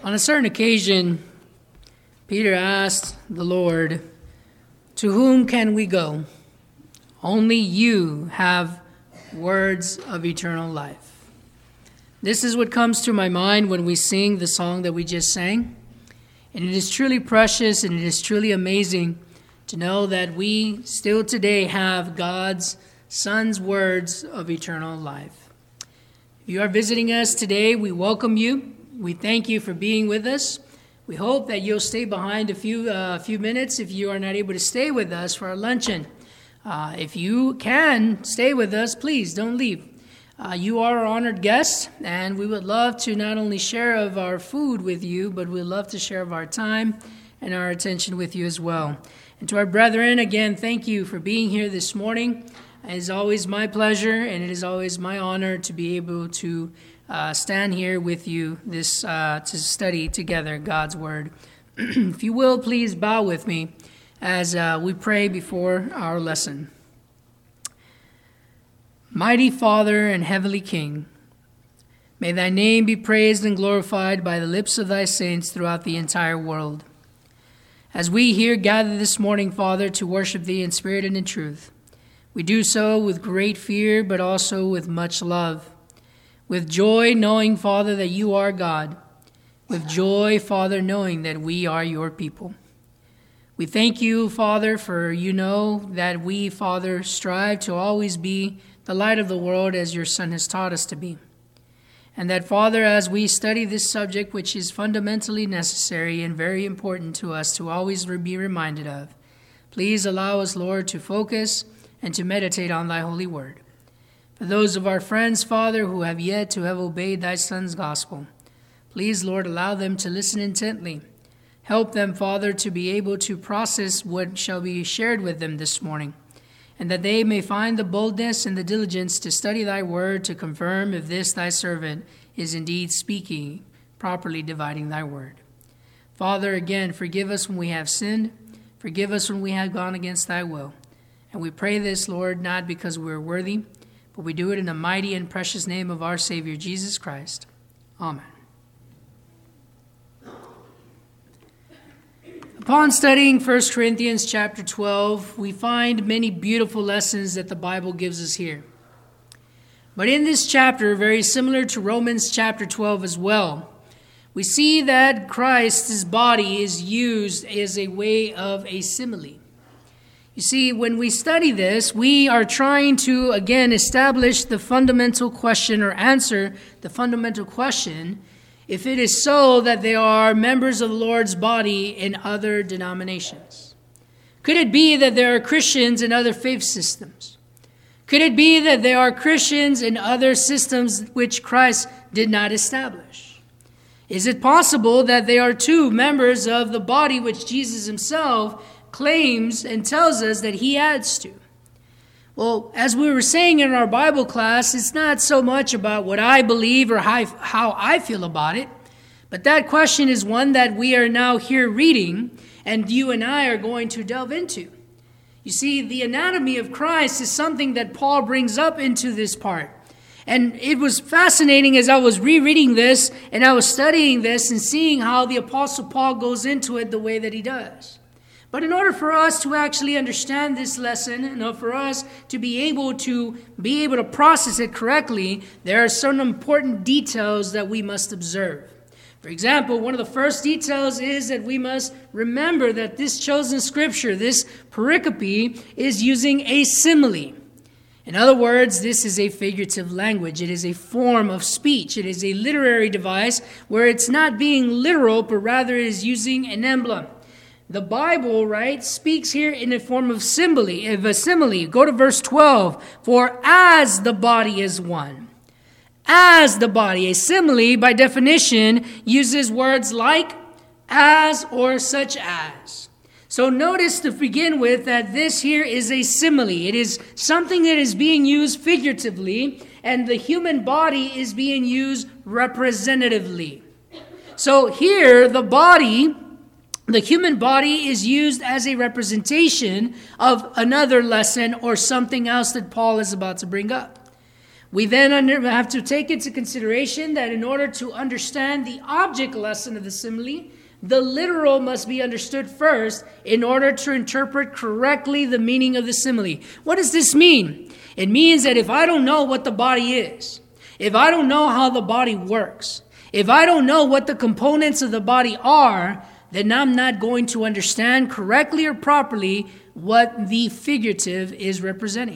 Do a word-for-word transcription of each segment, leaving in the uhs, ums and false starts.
On a certain occasion, Peter asked the Lord, "To whom can we go? Only you have words of eternal life." This is what comes to my mind when we sing the song that we just sang. And it is truly precious and it is truly amazing to know that we still today have God's Son's words of eternal life. If you are visiting us today, we welcome you. We thank you for being with us. We hope that you'll stay behind a few uh, few minutes if you are not able to stay with us for our luncheon. Uh, if you can stay with us, please don't leave. Uh, you are our honored guests, and we would love to not only share of our food with you, but we'd love to share of our time and our attention with you as well. And to our brethren, again, thank you for being here this morning. It is always my pleasure, and it is always my honor to be able to uh, stand here with you this uh, to study together God's Word. If you will, please bow with me as uh, we pray before our lesson. Mighty Father and Heavenly King, may thy name be praised and glorified by the lips of thy saints throughout the entire world. As we here gather this morning, Father, to worship thee in spirit and in truth, we do so with great fear, but also with much love. With joy, knowing, Father, that you are God. With joy, Father, knowing that we are your people. We thank you, Father, for you know that we, Father, strive to always be the light of the world as your Son has taught us to be. And that, Father, as we study this subject, which is fundamentally necessary and very important to us to always be reminded of, please allow us, Lord, to focus and to meditate on thy holy word. For those of our friends, Father, who have yet to have obeyed thy Son's gospel, please, Lord, allow them to listen intently. Help them, Father, to be able to process what shall be shared with them this morning, and that they may find the boldness and the diligence to study thy word to confirm if this thy servant is indeed speaking, properly dividing thy word. Father, again, forgive us when we have sinned. Forgive us when we have gone against thy will. And we pray this, Lord, not because we're worthy, but we do it in the mighty and precious name of our Savior, Jesus Christ. Amen. Upon studying First Corinthians chapter twelve, we find many beautiful lessons that the Bible gives us here. But in this chapter, very similar to Romans chapter twelve as well, we see that Christ's body is used as a way of a simile. You see, when we study this, we are trying to, again, establish the fundamental question or answer the fundamental question, if it is so that they are members of the Lord's body in other denominations. Could it be that there are Christians in other faith systems? Could it be that there are Christians in other systems which Christ did not establish? Is it possible that they are two members of the body which Jesus himself claims and tells us that he adds to? Well, as we were saying in our Bible class, it's not so much about what I believe or how I feel about it, but that question is one that we are now here reading, and you and I are going to delve into. You see, the anatomy of Christ is something that Paul brings up into this part. And it was fascinating as I was rereading this, and I was studying this and seeing how the Apostle Paul goes into it the way that he does. But in order for us to actually understand this lesson, and for us to be able to be able to process it correctly, there are certain important details that we must observe. For example, one of the first details is that we must remember that this chosen scripture, this pericope, is using a simile. In other words, this is a figurative language. It is a form of speech. It is a literary device where it's not being literal, but rather it is using an emblem. The Bible, right, speaks here in a form of simile, of a simile. Go to verse twelve. For as the body is one. As the body. A simile, by definition, uses words like, as, or such as. So notice to begin with that this here is a simile. It is something that is being used figuratively, and the human body is being used representatively. So here, the body... The human body is used as a representation of another lesson or something else that Paul is about to bring up. We then under, have to take into consideration that in order to understand the object lesson of the simile, the literal must be understood first in order to interpret correctly the meaning of the simile. What does this mean? It means that if I don't know what the body is, if I don't know how the body works, if I don't know what the components of the body are, then I'm not going to understand correctly or properly what the figurative is representing.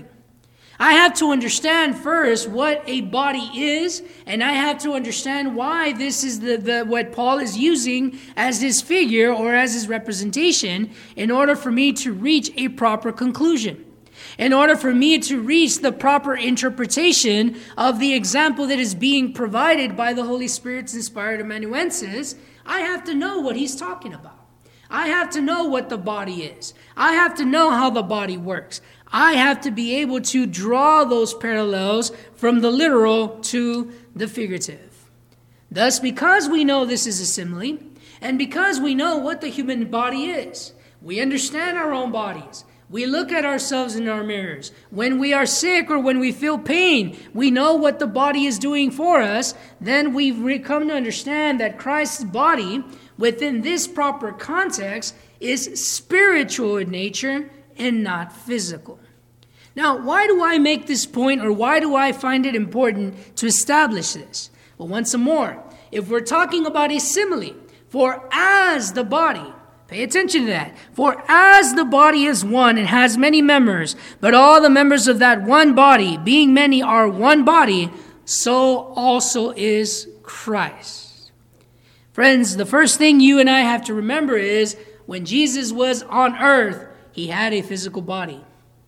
I have to understand first what a body is, and I have to understand why this is the, the what Paul is using as his figure or as his representation in order for me to reach a proper conclusion. In order for me to reach the proper interpretation of the example that is being provided by the Holy Spirit's inspired amanuensis, I have to know what he's talking about. I have to know what the body is. I have to know how the body works. I have to be able to draw those parallels from the literal to the figurative. Thus, because we know this is a simile, and because we know what the human body is, we understand our own bodies. We look at ourselves in our mirrors. When we are sick or when we feel pain, we know what the body is doing for us. Then we come to understand that Christ's body, within this proper context, is spiritual in nature and not physical. Now, why do I make this point, or why do I find it important to establish this? Well, once more, if we're talking about a simile, for as the body, pay attention to that. For as the body is one and has many members, but all the members of that one body, being many, are one body, so also is Christ. Friends, the first thing you and I have to remember is when Jesus was on earth, he had a physical body.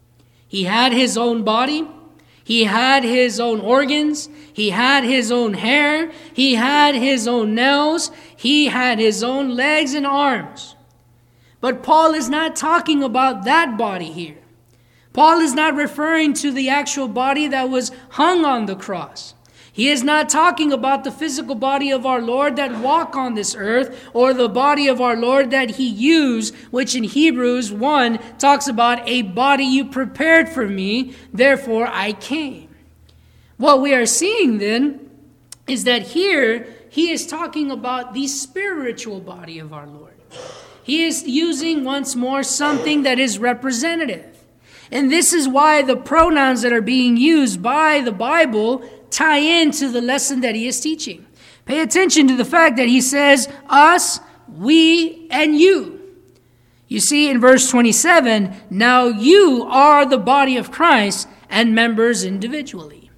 He had his own body. He had his own organs. He had his own hair. He had his own nails. He had his own legs and arms. But Paul is not talking about that body here. Paul is not referring to the actual body that was hung on the cross. He is not talking about the physical body of our Lord that walked on this earth, or the body of our Lord that he used, which in Hebrews one talks about a body you prepared for me, therefore I came. What we are seeing then is that here he is talking about the spiritual body of our Lord. He is using once more something that is representative. And this is why the pronouns that are being used by the Bible tie into the lesson that he is teaching. Pay attention to the fact that he says, us, we, and you. You see in verse twenty-seven, now you are the body of Christ and members individually.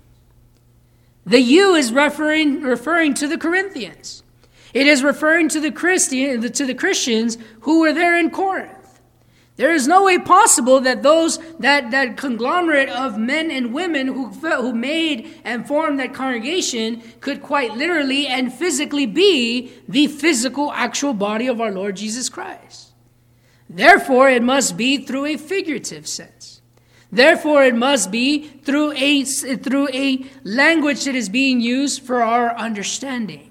The you is referring, referring to the Corinthians. It is referring to the Christian, to the Christians who were there in Corinth. There is no way possible that those, that, that conglomerate of men and women who, who made and formed that congregation could quite literally and physically be the physical actual body of our Lord Jesus Christ. Therefore, it must be through a figurative sense. Therefore, it must be through a, through a language that is being used for our understanding.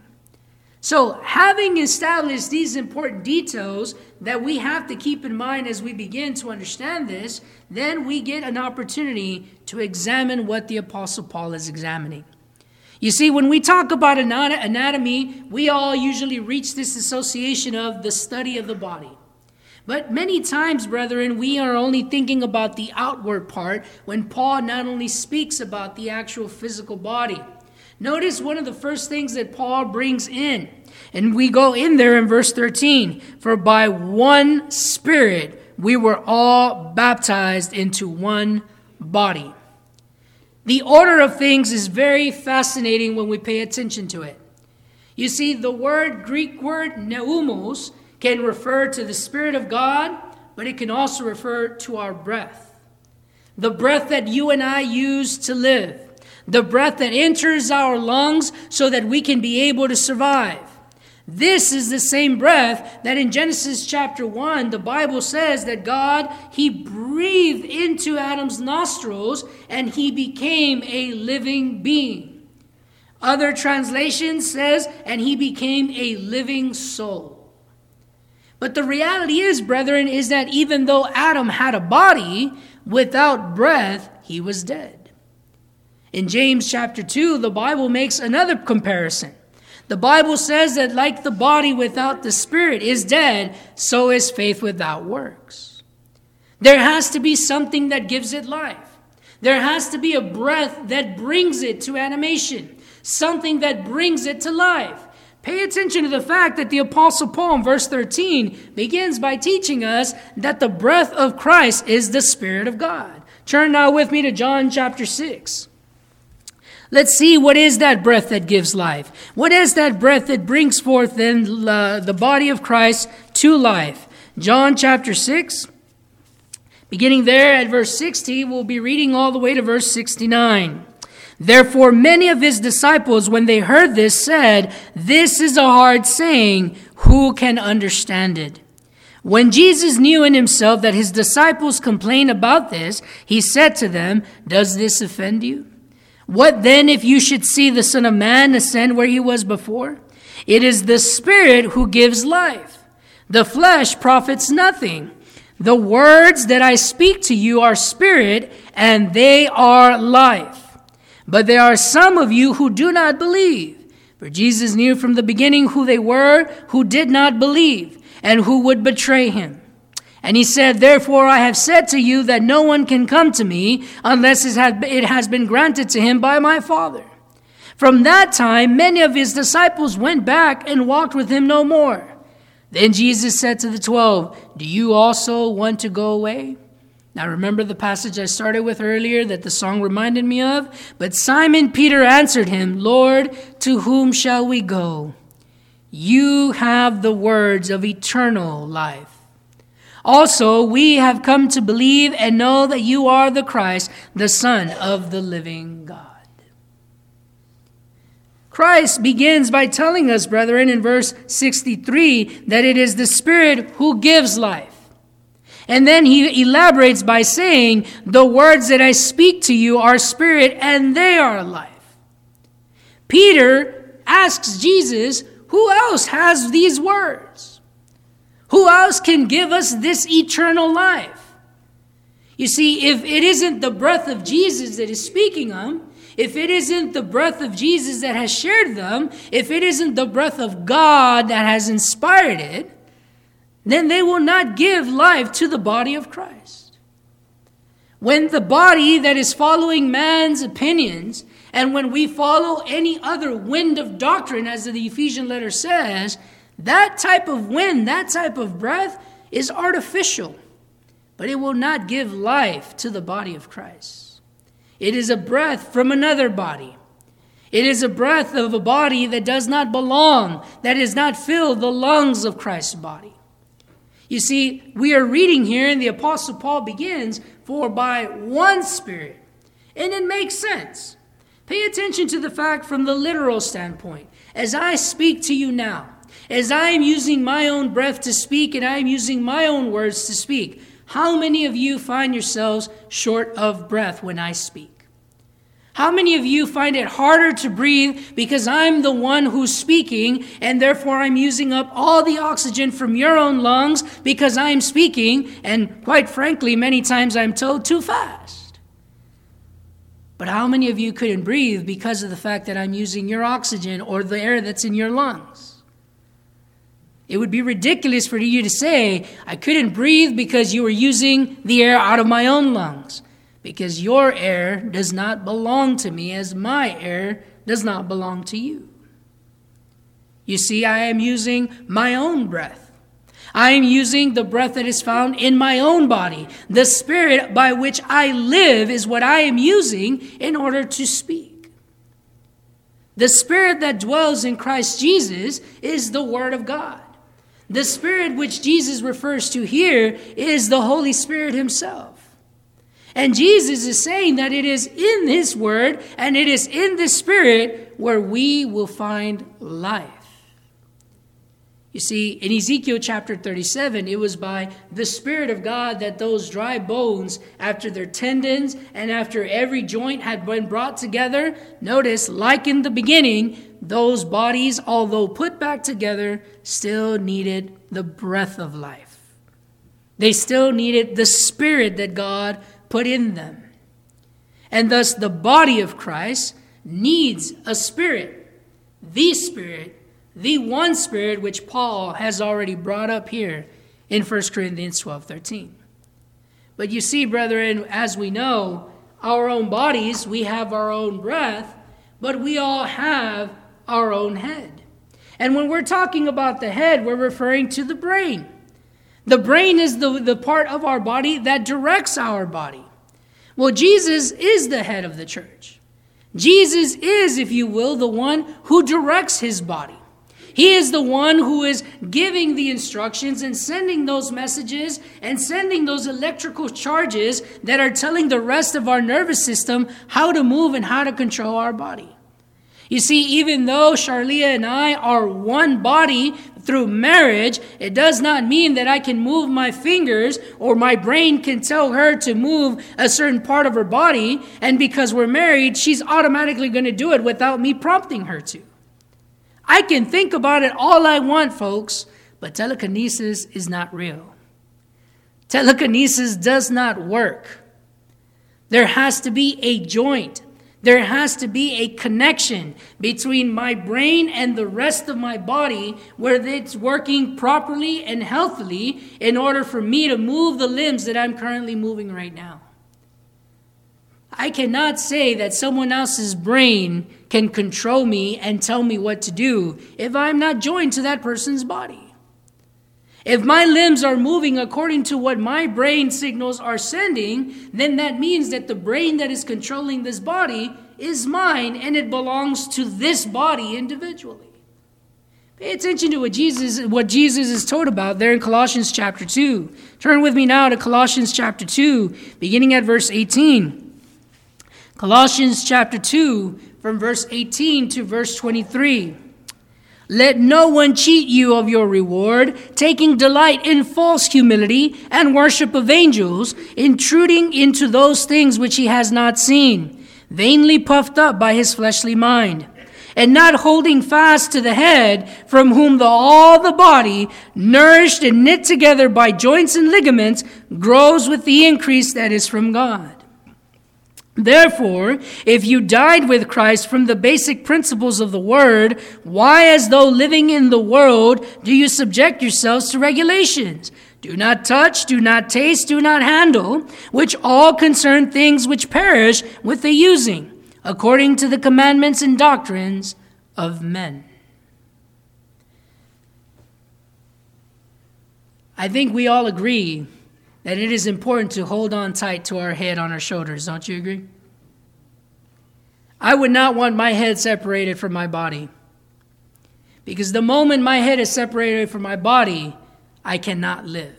So, having established these important details that we have to keep in mind as we begin to understand this, then we get an opportunity to examine what the Apostle Paul is examining. You see, when we talk about anatomy, we all usually reach this association of the study of the body. But many times, brethren, we are only thinking about the outward part when Paul not only speaks about the actual physical body. Notice one of the first things that Paul brings in, and we go in there in verse thirteen. For by one Spirit we were all baptized into one body. The order of things is very fascinating when we pay attention to it. You see, the word, Greek word, pneumos, can refer to the Spirit of God, but it can also refer to our breath. The breath that you and I use to live. The breath that enters our lungs so that we can be able to survive. This is the same breath that in Genesis chapter one, the Bible says that God, he breathed into Adam's nostrils and he became a living being. Other translations says, and he became a living soul. But the reality is, brethren, is that even though Adam had a body, without breath, he was dead. In James chapter two, the Bible makes another comparison. The Bible says that like the body without the spirit is dead, so is faith without works. There has to be something that gives it life. There has to be a breath that brings it to animation, something that brings it to life. Pay attention to the fact that the Apostle Paul in verse thirteen begins by teaching us that the breath of Christ is the Spirit of God. Turn now with me to John chapter six. Let's see what is that breath that gives life. What is that breath that brings forth then uh, the body of Christ to life? John chapter six, beginning there at verse sixty, we'll be reading all the way to verse sixty-nine. Therefore many of his disciples, when they heard this, said, "This is a hard saying. Who can understand it?" When Jesus knew in himself that his disciples complained about this, he said to them, "Does this offend you? What then if you should see the Son of Man ascend where he was before? It is the Spirit who gives life. The flesh profits nothing. The words that I speak to you are spirit, and they are life. But there are some of you who do not believe." For Jesus knew from the beginning who they were who did not believe, and who would betray him. And he said, "Therefore I have said to you that no one can come to me unless it has been granted to him by my Father." From that time, many of his disciples went back and walked with him no more. Then Jesus said to the twelve, "Do you also want to go away?" Now remember the passage I started with earlier that the song reminded me of? But Simon Peter answered him, "Lord, to whom shall we go? You have the words of eternal life. Also, we have come to believe and know that you are the Christ, the Son of the living God." Christ begins by telling us, brethren, in verse sixty-three, that it is the Spirit who gives life. And then he elaborates by saying, "The words that I speak to you are spirit, and they are life." Peter asks Jesus, who else has these words? Who else can give us this eternal life? You see, if it isn't the breath of Jesus that is speaking them, if it isn't the breath of Jesus that has shared them, if it isn't the breath of God that has inspired it, then they will not give life to the body of Christ. When the body that is following man's opinions, and when we follow any other wind of doctrine, as the Ephesian letter says, that type of wind, that type of breath is artificial, but it will not give life to the body of Christ. It is a breath from another body. It is a breath of a body that does not belong, that does not fill the lungs of Christ's body. You see, we are reading here, and the Apostle Paul begins, "For by one Spirit," and it makes sense. Pay attention to the fact from the literal standpoint. As I speak to you now, as I am using my own breath to speak and I am using my own words to speak, how many of you find yourselves short of breath when I speak? How many of you find it harder to breathe because I'm the one who's speaking and therefore I'm using up all the oxygen from your own lungs because I'm speaking, and quite frankly, many times I'm told too fast? But how many of you couldn't breathe because of the fact that I'm using your oxygen or the air that's in your lungs? It would be ridiculous for you to say, "I couldn't breathe because you were using the air out of my own lungs," because your air does not belong to me as my air does not belong to you. You see, I am using my own breath. I am using the breath that is found in my own body. The Spirit by which I live is what I am using in order to speak. The Spirit that dwells in Christ Jesus is the Word of God. The Spirit which Jesus refers to here is the Holy Spirit himself. And Jesus is saying that it is in his Word and it is in the Spirit where we will find life. You see, in Ezekiel chapter thirty-seven, it was by the Spirit of God that those dry bones, after their tendons and after every joint had been brought together, notice, like in the beginning, those bodies, although put back together, still needed the breath of life. They still needed the Spirit that God put in them. And thus the body of Christ needs a spirit, the Spirit, the one Spirit which Paul has already brought up here in First Corinthians twelve thirteen. But you see, brethren, as we know, our own bodies, we have our own breath, but we all have our own head. And when we're talking about the head, we're referring to the brain. The brain is the, the part of our body that directs our body. Well, Jesus is the head of the church. Jesus is, if you will, the one who directs his body. He is the one who is giving the instructions and sending those messages and sending those electrical charges that are telling the rest of our nervous system how to move and how to control our body. You see, even though Charlia and I are one body through marriage, it does not mean that I can move my fingers or my brain can tell her to move a certain part of her body. And because we're married, she's automatically going to do it without me prompting her to. I can think about it all I want, folks, but telekinesis is not real. Telekinesis does not work. There has to be a joint. There has to be a connection between my brain and the rest of my body where it's working properly and healthily in order for me to move the limbs that I'm currently moving right now. I cannot say that someone else's brain can control me and tell me what to do if I'm not joined to that person's body. If my limbs are moving according to what my brain signals are sending, then that means that the brain that is controlling this body is mine and it belongs to this body individually. Pay attention to what Jesus, what Jesus is told about there in Colossians chapter two. Turn with me now to Colossians chapter two, beginning at verse eighteen. Colossians chapter two, from verse eighteen to verse twenty-three. Let no one cheat you of your reward, taking delight in false humility and worship of angels, intruding into those things which he has not seen, vainly puffed up by his fleshly mind, and not holding fast to the head, from whom the all the body, nourished and knit together by joints and ligaments, grows with the increase that is from God. Therefore, if you died with Christ from the basic principles of the word, why, as though living in the world, do you subject yourselves to regulations? Do not touch, do not taste, do not handle, which all concern things which perish with the using, according to the commandments and doctrines of men. I think we all agree that it is important to hold on tight to our head on our shoulders. Don't you agree? I would not want my head separated from my body. Because the moment my head is separated from my body, I cannot live.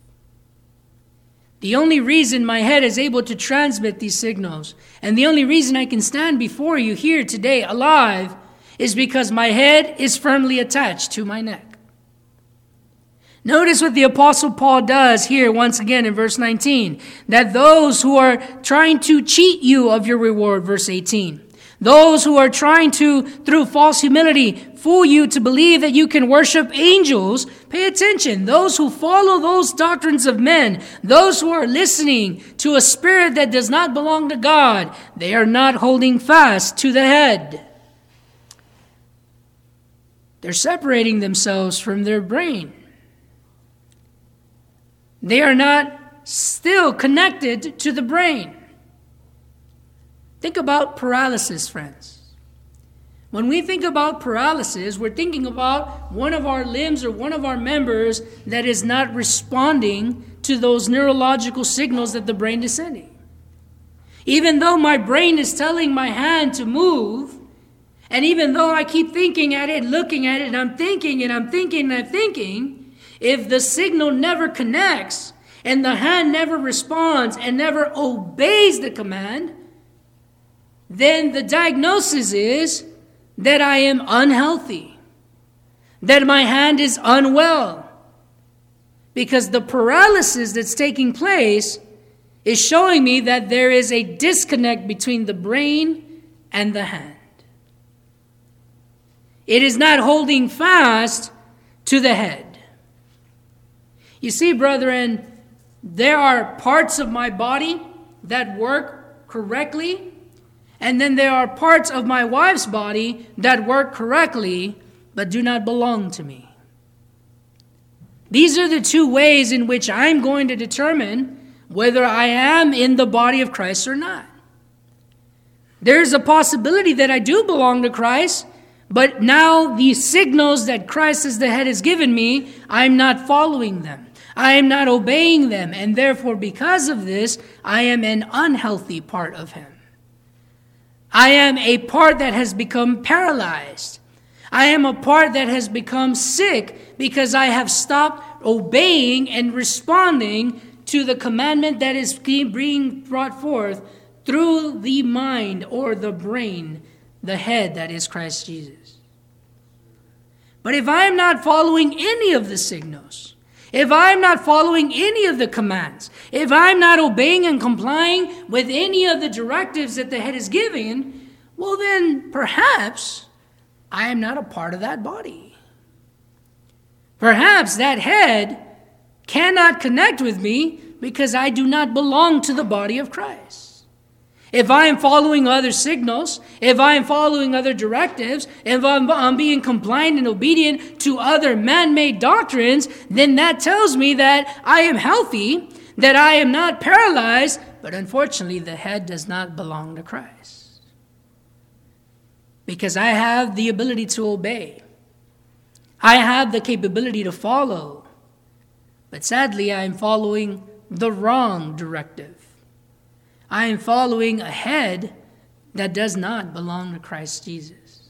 The only reason my head is able to transmit these signals, and the only reason I can stand before you here today alive, is because my head is firmly attached to my neck. Notice what the Apostle Paul does here once again in verse nineteen, that those who are trying to cheat you of your reward, verse eighteen, those who are trying to, through false humility, fool you to believe that you can worship angels, pay attention. Those who follow those doctrines of men, those who are listening to a spirit that does not belong to God, they are not holding fast to the head. They're separating themselves from their brain. They are not still connected to the brain. Think about paralysis, friends. When we think about paralysis, we're thinking about one of our limbs or one of our members that is not responding to those neurological signals that the brain is sending. Even though my brain is telling my hand to move, and even though I keep thinking at it, looking at it, and I'm thinking and I'm thinking and I'm thinking, if the signal never connects and the hand never responds and never obeys the command, then the diagnosis is that I am unhealthy, that my hand is unwell, because the paralysis that's taking place is showing me that there is a disconnect between the brain and the hand. It is not holding fast to the head. You see, brethren, there are parts of my body that work correctly And then there are parts of my wife's body that work correctly but do not belong to me. These are the two ways in which I'm going to determine whether I am in the body of Christ or not. There's a possibility that I do belong to Christ, but now the signals that Christ as the head has given me, I'm not following them. I am not obeying them, and therefore because of this, I am an unhealthy part of him. I am a part that has become paralyzed. I am a part that has become sick because I have stopped obeying and responding to the commandment that is being brought forth through the mind or the brain, the head that is Christ Jesus. But if I am not following any of the signals, if I'm not following any of the commands, if I'm not obeying and complying with any of the directives that the head is giving, well then perhaps I am not a part of that body. Perhaps that head cannot connect with me because I do not belong to the body of Christ. If I am following other signals, if I am following other directives, if I'm, I'm being compliant and obedient to other man-made doctrines, then that tells me that I am healthy, that I am not paralyzed, but unfortunately the head does not belong to Christ. Because I have the ability to obey. I have the capability to follow. But sadly, I am following the wrong directive. I am following a head that does not belong to Christ Jesus.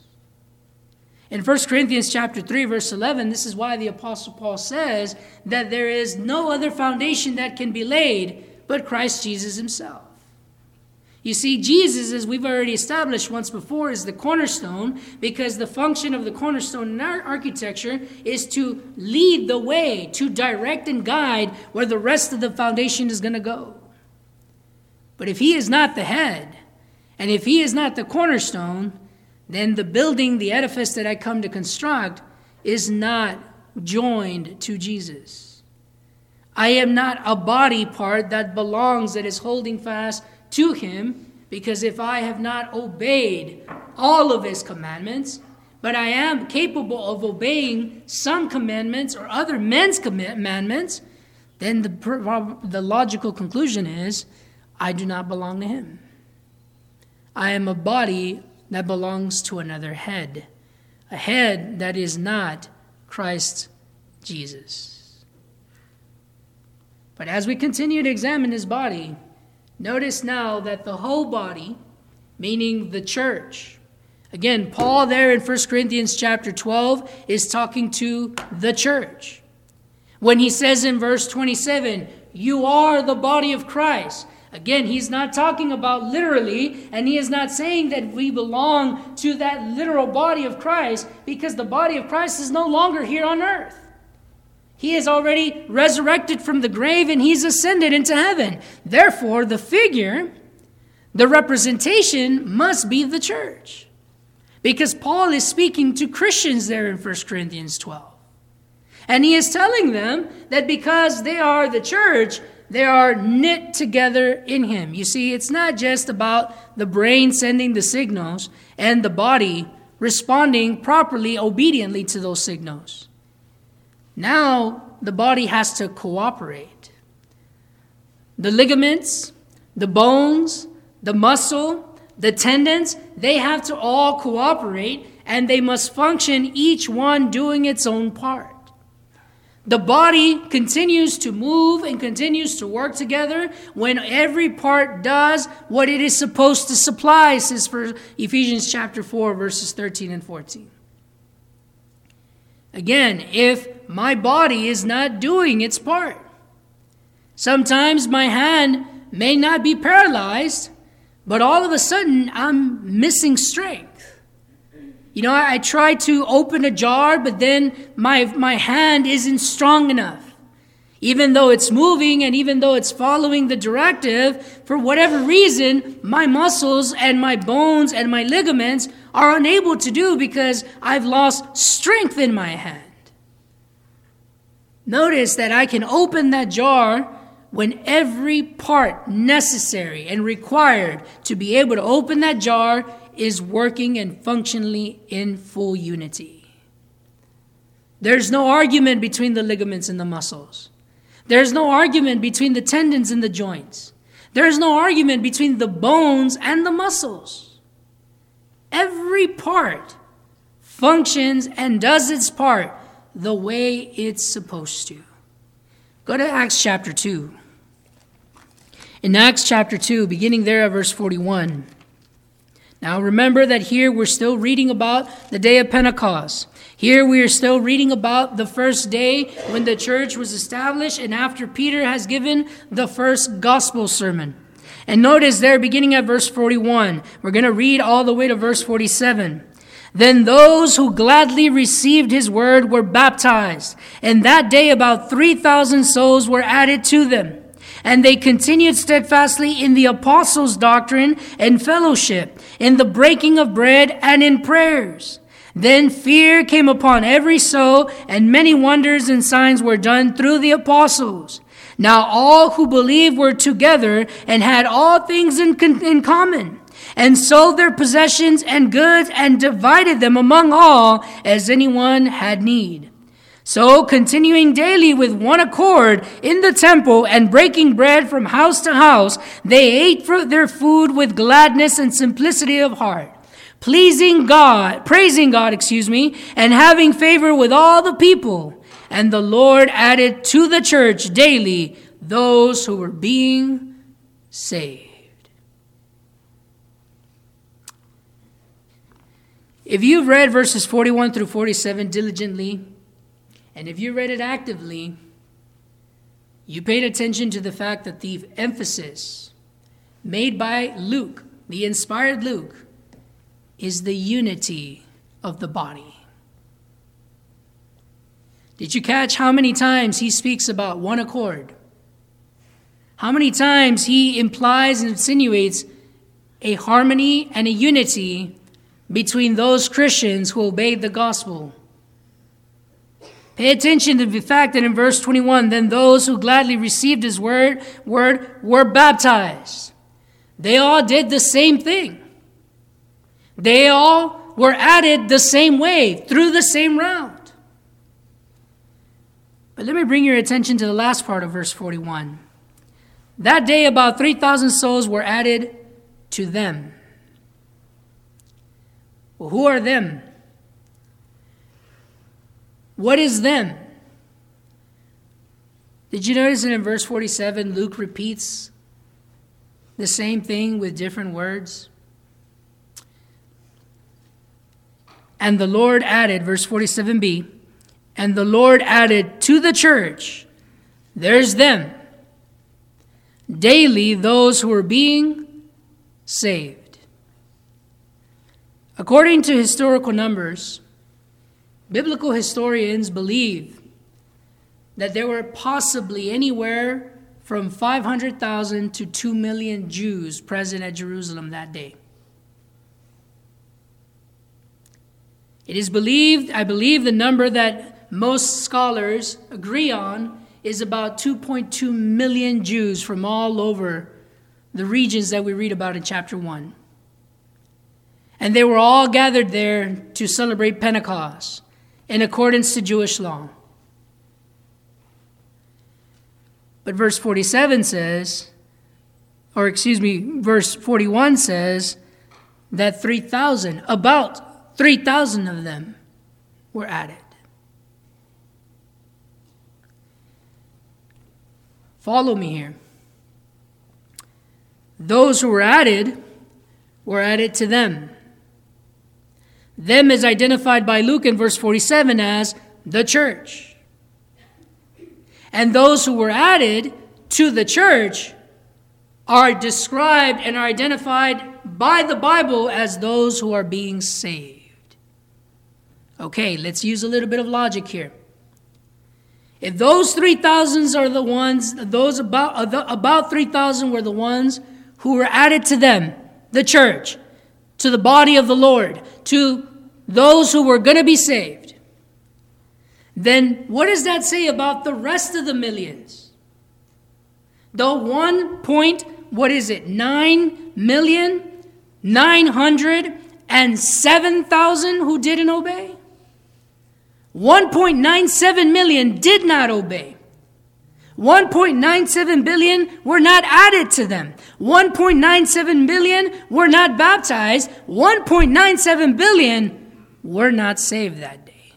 In First Corinthians chapter three, verse eleven, this is why the Apostle Paul says that there is no other foundation that can be laid but Christ Jesus himself. You see, Jesus, as we've already established once before, is the cornerstone because the function of the cornerstone in our architecture is to lead the way, to direct and guide where the rest of the foundation is going to go. But if he is not the head, and if he is not the cornerstone, then the building, the edifice that I come to construct is not joined to Jesus. I am not a body part that belongs, that is holding fast to him, because if I have not obeyed all of his commandments, but I am capable of obeying some commandments or other men's commandments, then the, the logical conclusion is I do not belong to him. I am a body that belongs to another head, a head that is not Christ Jesus. But as we continue to examine his body, notice now that the whole body, meaning the church, again, Paul there in First Corinthians chapter twelve is talking to the church. When he says in verse twenty-seven, you are the body of Christ. Again, he's not talking about literally, and he is not saying that we belong to that literal body of Christ, because the body of Christ is no longer here on earth. He is already resurrected from the grave and he's ascended into heaven. Therefore, the figure, the representation must be the church. Because Paul is speaking to Christians there in First Corinthians twelve. And he is telling them that because they are the church, they are knit together in him. You see, it's not just about the brain sending the signals and the body responding properly, obediently to those signals. Now, the body has to cooperate. The ligaments, the bones, the muscle, the tendons, they have to all cooperate, and they must function, each one doing its own part. The body continues to move and continues to work together when every part does what it is supposed to supply, says for Ephesians chapter four, verses thirteen and fourteen. Again, if my body is not doing its part, sometimes my hand may not be paralyzed, but all of a sudden I'm missing strength. You know, I, I try to open a jar, but then my, my hand isn't strong enough. Even though it's moving and even though it's following the directive, for whatever reason, my muscles and my bones and my ligaments are unable to do because I've lost strength in my hand. Notice that I can open that jar when every part necessary and required to be able to open that jar is working and functionally in full unity. There's no argument between the ligaments and the muscles. There's no argument between the tendons and the joints. There's no argument between the bones and the muscles. Every part functions and does its part the way it's supposed to. Go to Acts chapter two. In Acts chapter two, beginning there at verse forty-one. Now remember that here we're still reading about the day of Pentecost. Here we are still reading about the first day when the church was established and after Peter has given the first gospel sermon. And notice there, beginning at verse forty-one, we're going to read all the way to verse forty-seven. Then those who gladly received his word were baptized, and that day about three thousand souls were added to them. And they continued steadfastly in the apostles' doctrine and fellowship, in the breaking of bread and in prayers. Then fear came upon every soul, and many wonders and signs were done through the apostles. Now all who believed were together and had all things in, in common, and sold their possessions and goods and divided them among all as anyone had need. So, continuing daily with one accord in the temple and breaking bread from house to house, they ate their food with gladness and simplicity of heart, pleasing God, praising God, excuse me, and having favor with all the people. And the Lord added to the church daily those who were being saved. If you've read verses forty-one through forty-seven diligently, and if you read it actively, you paid attention to the fact that the emphasis made by Luke, the inspired Luke, is the unity of the body. Did you catch how many times he speaks about one accord? How many times he implies and insinuates a harmony and a unity between those Christians who obeyed the gospel? Pay attention to the fact that in verse twenty-one, then those who gladly received his word, word were baptized. They all did the same thing. They all were added the same way, through the same route. But let me bring your attention to the last part of verse forty-one. That day about three thousand souls were added to them. Well, who are them? What is them? Did you notice that in verse forty-seven, Luke repeats the same thing with different words? And the Lord added, verse forty-seven b, and the Lord added to the church, there's them, daily those who are being saved. According to historical numbers, biblical historians believe that there were possibly anywhere from five hundred thousand to two million Jews present at Jerusalem that day. It is believed, I believe the number that most scholars agree on is about two point two million Jews from all over the regions that we read about in chapter one. And they were all gathered there to celebrate Pentecost in accordance to Jewish law. But verse forty-seven says, or excuse me, verse forty-one says that three thousand, about three thousand of them were added. Follow me here. Those who were added were added to them. Them is identified by Luke in verse forty-seven as the church. And those who were added to the church are described and are identified by the Bible as those who are being saved. Okay, let's use a little bit of logic here. If those three thousands are the ones, those about, about three thousand were the ones who were added to them, the church, to the body of the Lord, to those who were going to be saved, then what does that say about the rest of the millions? The one point, what is it, nine million, nine hundred and seven thousand who didn't obey? one point nine seven million did not obey. one point nine seven billion were not added to them. one point nine seven billion were not baptized. one point nine seven billion were not saved that day.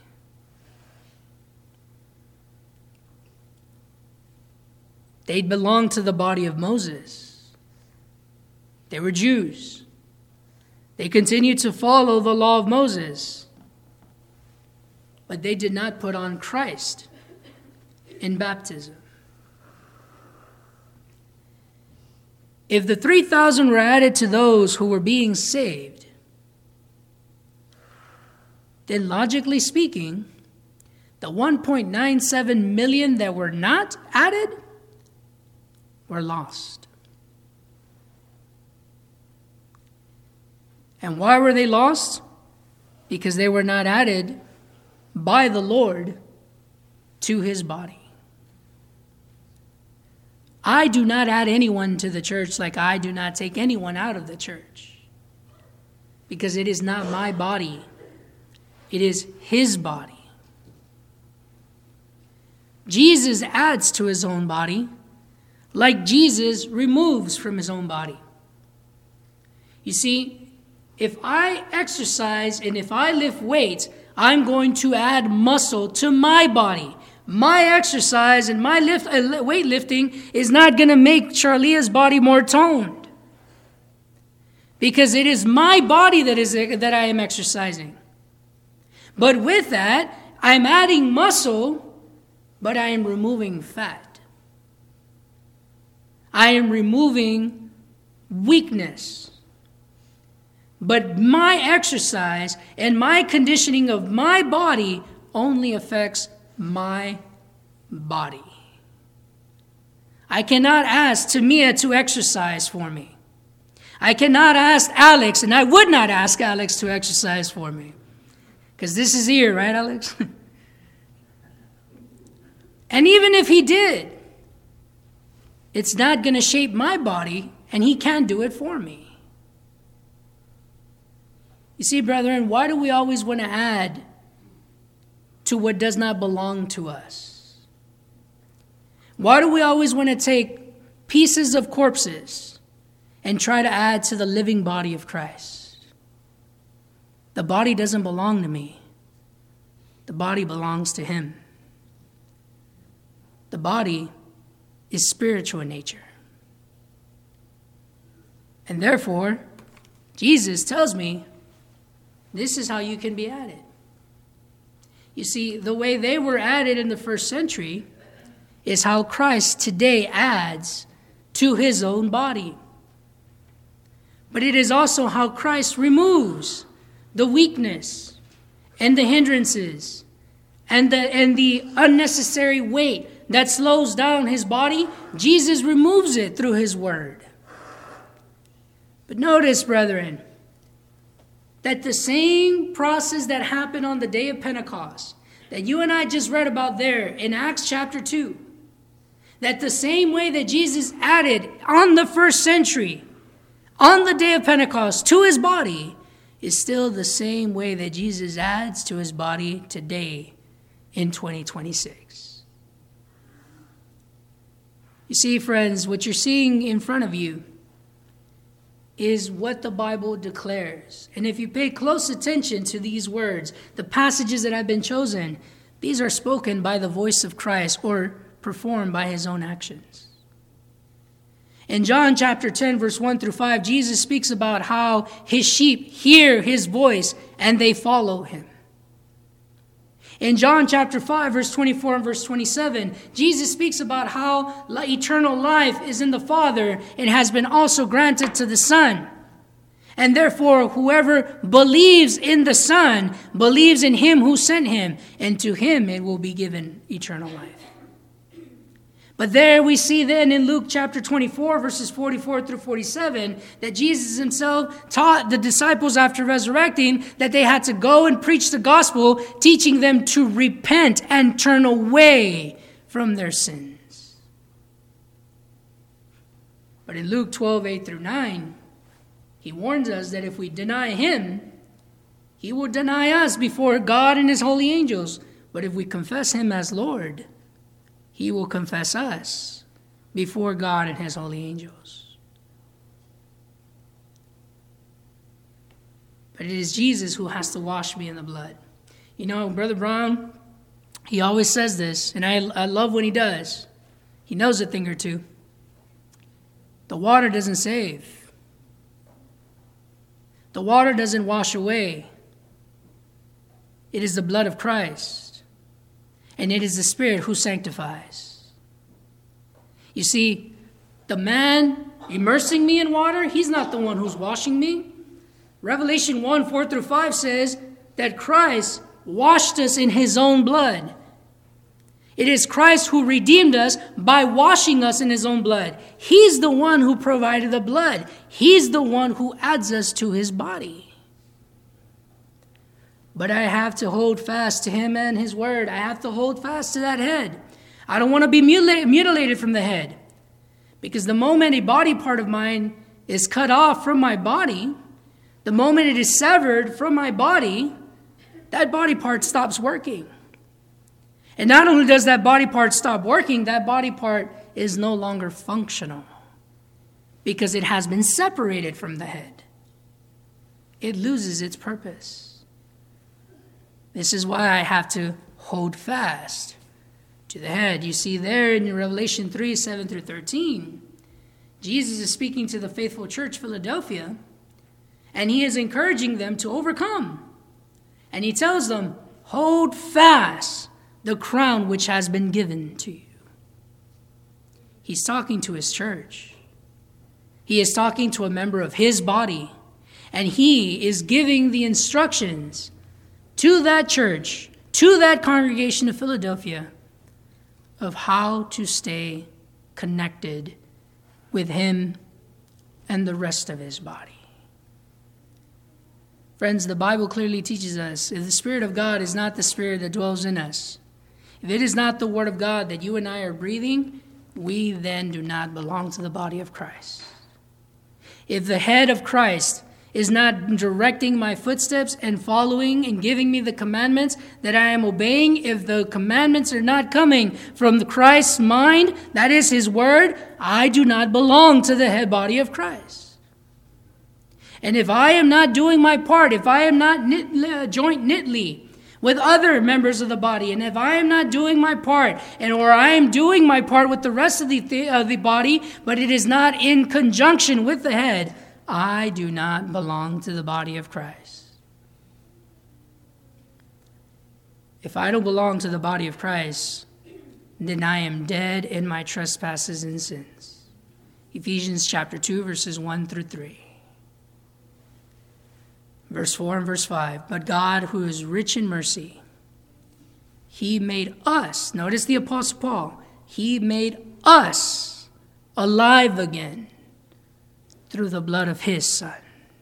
They belonged to the body of Moses. They were Jews. They continued to follow the law of Moses. But they did not put on Christ in baptism. If the three thousand were added to those who were being saved, then logically speaking, the one point nine seven million that were not added were lost. And why were they lost? Because they were not added by the Lord to his body. I do not add anyone to the church like I do not take anyone out of the church. Because it is not my body. It is his body. Jesus adds to his own body like Jesus removes from his own body. You see, if I exercise and if I lift weights, I'm going to add muscle to my body. My exercise and my lift, uh, weightlifting is not going to make Charlia's body more toned. Because it is my body that is that I am exercising. But with that, I'm adding muscle, but I am removing fat. I am removing weakness. But my exercise and my conditioning of my body only affects my body. I cannot ask Tamia to exercise for me. I cannot ask Alex, and I would not ask Alex to exercise for me. Because this is here, right, Alex? And even if he did, it's not going to shape my body, and he can't do it for me. You see, brethren, why do we always want to add to what does not belong to us? Why do we always want to take pieces of corpses and try to add to the living body of Christ? The body doesn't belong to me. The body belongs to him. The body is spiritual in nature. And therefore, Jesus tells me, this is how you can be added. You see, the way they were added in the first century is how Christ today adds to his own body. But it is also how Christ removes the weakness and the hindrances and the, and the unnecessary weight that slows down his body. Jesus removes it through his word. But notice, brethren, that the same process that happened on the day of Pentecost, that you and I just read about there in Acts chapter two, that the same way that Jesus added on the first century, on the day of Pentecost, to his body, is still the same way that Jesus adds to his body today in twenty twenty-six. You see, friends, what you're seeing in front of you is what the Bible declares. And if you pay close attention to these words, the passages that have been chosen, these are spoken by the voice of Christ or performed by his own actions. In John chapter ten, verse one through five, Jesus speaks about how his sheep hear his voice and they follow him. In John chapter five, verse twenty-four and verse twenty-seven, Jesus speaks about how eternal life is in the Father and has been also granted to the Son. And therefore, whoever believes in the Son believes in him who sent him, and to him it will be given eternal life. But there we see then in Luke chapter twenty-four, verses forty-four through forty-seven, that Jesus himself taught the disciples after resurrecting that they had to go and preach the gospel, teaching them to repent and turn away from their sins. But in Luke twelve, eight through nine, he warns us that if we deny him, he will deny us before God and his holy angels. But if we confess him as Lord, he will confess us before God and his holy angels. But it is Jesus who has to wash me in the blood. You know, Brother Brown, he always says this, and I, I love when he does. He knows a thing or two. The water doesn't save. The water doesn't wash away. It is the blood of Christ. And it is the Spirit who sanctifies. You see, the man immersing me in water, he's not the one who's washing me. Revelation one, four through five says that Christ washed us in his own blood. It is Christ who redeemed us by washing us in his own blood. He's the one who provided the blood. He's the one who adds us to his body. But I have to hold fast to him and his word. I have to hold fast to that head. I don't want to be mutilated from the head. Because the moment a body part of mine is cut off from my body, the moment it is severed from my body, that body part stops working. And not only does that body part stop working, that body part is no longer functional because it has been separated from the head. It loses its purpose. This is why I have to hold fast to the head. You see there in Revelation three, seven through thirteen, Jesus is speaking to the faithful church, Philadelphia, and he is encouraging them to overcome. And he tells them, hold fast the crown which has been given to you. He's talking to his church. He is talking to a member of his body. And he is giving the instructions to that church, to that congregation of Philadelphia, of how to stay connected with him and the rest of his body. Friends, the Bible clearly teaches us if the Spirit of God is not the Spirit that dwells in us, if it is not the Word of God that you and I are breathing, we then do not belong to the body of Christ. If the head of Christ is not directing my footsteps and following and giving me the commandments that I am obeying, if the commandments are not coming from the Christ's mind, that is his word, I do not belong to the head body of Christ. And if I am not doing my part, if I am not knit, uh, joint knitly with other members of the body, and if I am not doing my part, and or I am doing my part with the rest of the, th- uh, the body, but it is not in conjunction with the head, I do not belong to the body of Christ. If I don't belong to the body of Christ, then I am dead in my trespasses and sins. Ephesians chapter two, verses one through three. Verse four and verse five. But God, who is rich in mercy, he made us, notice the Apostle Paul, he made us alive again through the blood of his Son.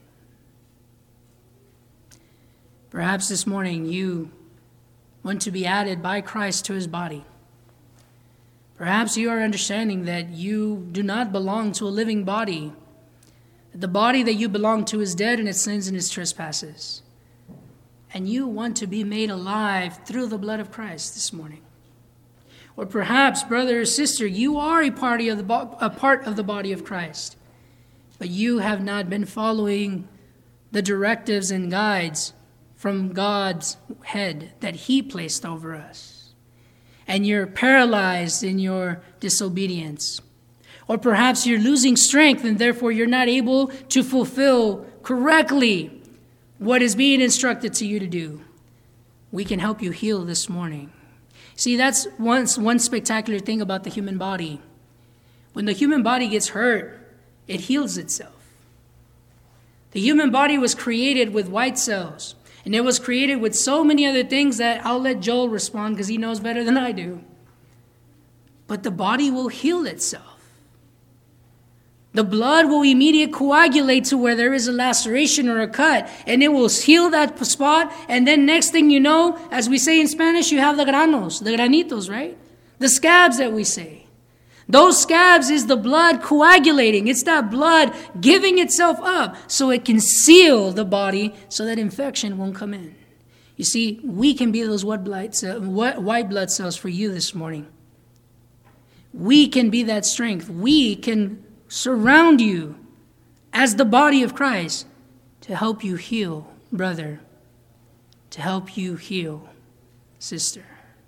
Perhaps this morning you want to be added by Christ to his body. Perhaps you are understanding that you do not belong to a living body. The body that you belong to is dead in its sins and its trespasses. And you want to be made alive through the blood of Christ this morning. Or perhaps, brother or sister, you are a, party of the bo- a part of the body of Christ. But you have not been following the directives and guides from God's head that he placed over us. And you're paralyzed in your disobedience. Or perhaps you're losing strength and therefore you're not able to fulfill correctly what is being instructed to you to do. We can help you heal this morning. See, that's one, one spectacular thing about the human body. When the human body gets hurt, it heals itself. The human body was created with white cells, and it was created with so many other things that I'll let Joel respond because he knows better than I do. But the body will heal itself. The blood will immediately coagulate to where there is a laceration or a cut, and it will heal that spot. And then next thing you know, as we say in Spanish, you have the granos, the granitos, right? The scabs that we say. Those scabs is the blood coagulating. It's that blood giving itself up so it can seal the body so that infection won't come in. You see, we can be those white blood cells, white blood cells for you this morning. We can be that strength. We can surround you as the body of Christ to help you heal, brother, to help you heal, sister.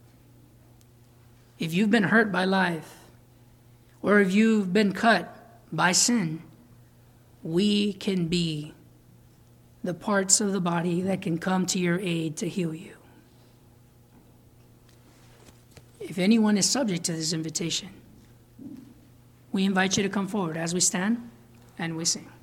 If you've been hurt by life, or if you've been cut by sin, we can be the parts of the body that can come to your aid to heal you. If anyone is subject to this invitation, we invite you to come forward as we stand and we sing.